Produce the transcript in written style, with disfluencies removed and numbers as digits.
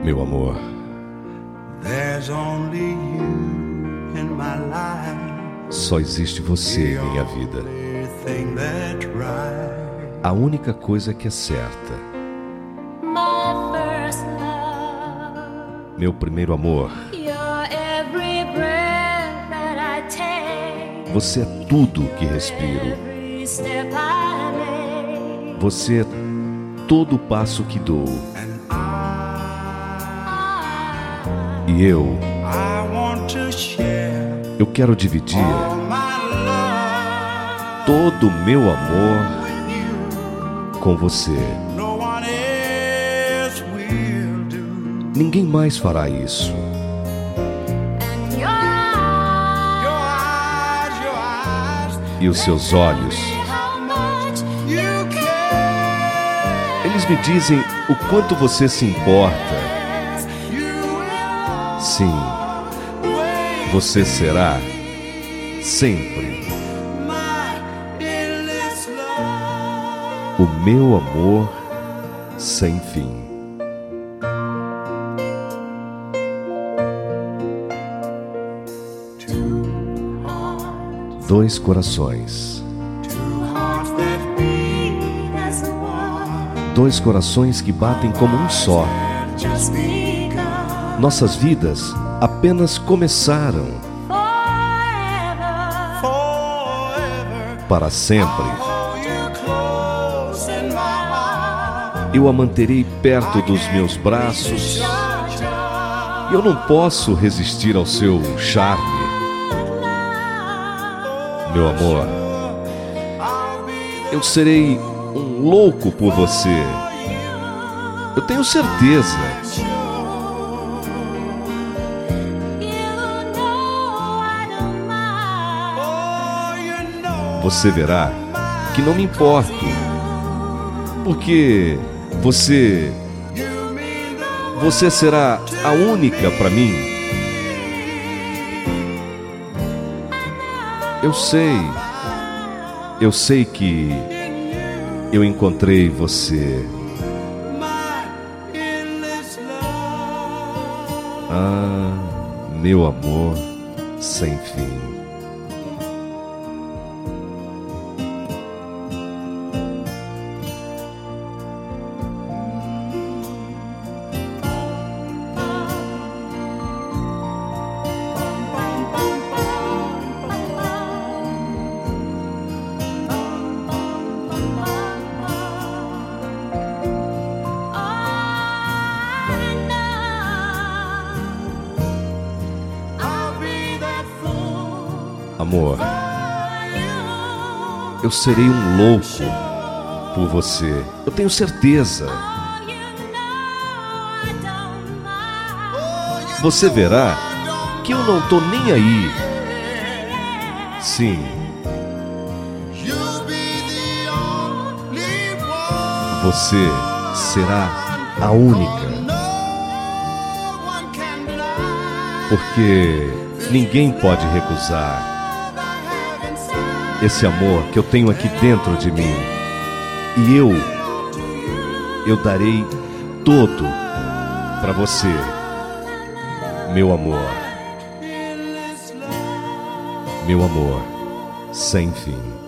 Meu amor, só existe você em minha vida. A única coisa que é certa. Meu primeiro amor. Você é tudo que respiro. Você é todo passo que dou. E eu quero dividir todo o meu amor com você. Ninguém mais fará isso. E os seus olhos, eles me dizem o quanto você se importa. Sim, você será sempre o meu amor sem fim. Dois corações. Dois corações que batem como um só. Nossas vidas apenas começaram. Para sempre. Eu a manterei perto dos meus braços. Eu não posso resistir ao seu charme. Meu amor, eu serei um louco por você. Eu tenho certeza. Você verá que não me importo, porque você será a única para mim. Eu sei que eu encontrei você. Ah, meu amor sem fim. Amor, eu serei um louco por você. Eu tenho certeza. Você verá que eu não tô nem aí. Sim. Você será a única. Porque ninguém pode recusar esse amor que eu tenho aqui dentro de mim. E eu darei todo para você, meu amor. Meu amor sem fim.